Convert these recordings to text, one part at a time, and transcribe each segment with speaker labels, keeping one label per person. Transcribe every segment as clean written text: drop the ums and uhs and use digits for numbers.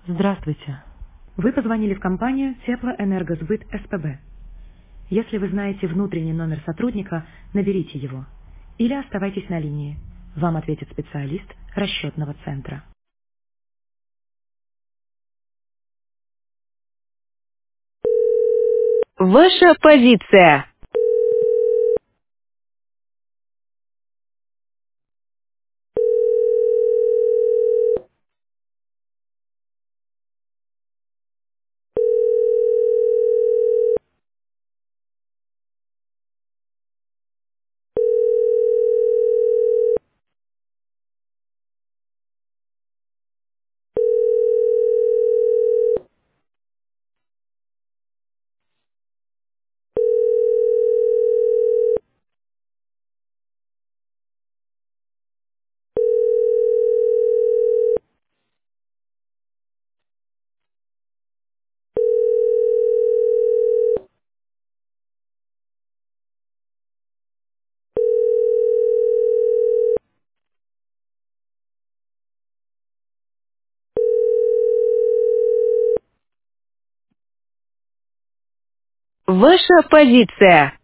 Speaker 1: Здравствуйте. Вы позвонили в компанию Теплоэнергосбыт СПБ. Если вы знаете внутренний номер сотрудника, наберите его. Или оставайтесь на линии. Вам ответит специалист расчетного центра. Ваша позиция. Ваша позиция.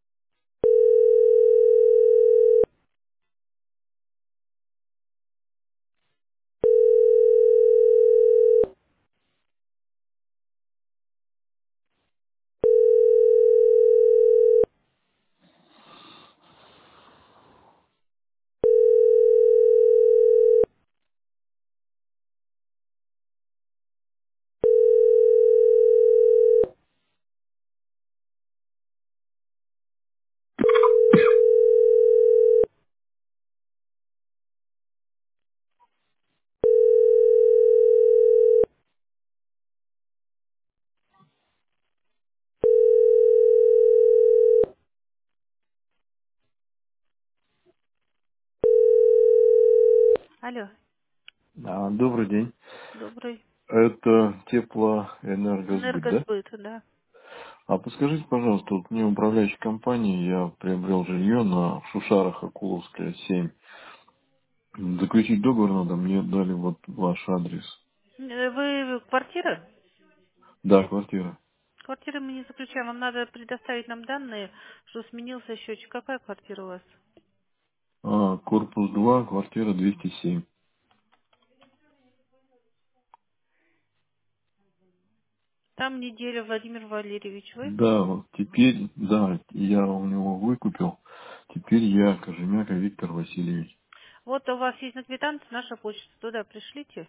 Speaker 2: Алло,
Speaker 1: Добрый день.
Speaker 2: добрый.
Speaker 1: Это теплоэнергосбыт, да?
Speaker 2: Энергосбыт, да.
Speaker 1: А подскажите, пожалуйста, вот мне управляющей компании, я приобрел жилье на Шушарах, Акуловская, 7. Заключить договор надо, мне дали вот ваш адрес.
Speaker 2: Вы квартира?
Speaker 1: Да, квартира.
Speaker 2: Квартиры мы не заключаем. Вам надо предоставить нам данные, что сменился счетчик. Какая квартира у вас?
Speaker 1: Корпус 2, квартира 207.
Speaker 2: Там неделя Владимир Валерьевич. Вы?
Speaker 1: Да, вот теперь, да, я у него выкупил. Теперь я Кожемяка Виктор Васильевич.
Speaker 2: Вот у вас есть на квитанции наша почта. Туда пришлите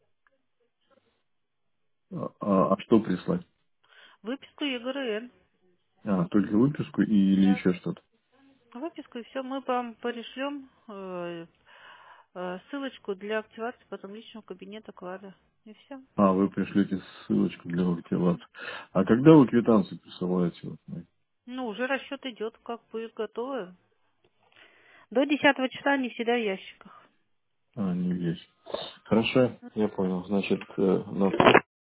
Speaker 1: А что прислать?
Speaker 2: выписку ЕГРН.
Speaker 1: Только выписку или
Speaker 2: Да.
Speaker 1: еще что-то?
Speaker 2: Выписку и все. Мы вам пришлем ссылочку для активации потом личного кабинета клада. И все.
Speaker 1: Вы пришлете ссылочку для активации. А когда вы квитанции присылаете? Вот,
Speaker 2: Ну, уже расчет идет, как будет готово. До 10 числа не всегда в ящиках.
Speaker 1: не есть. Хорошо, я понял. Значит, на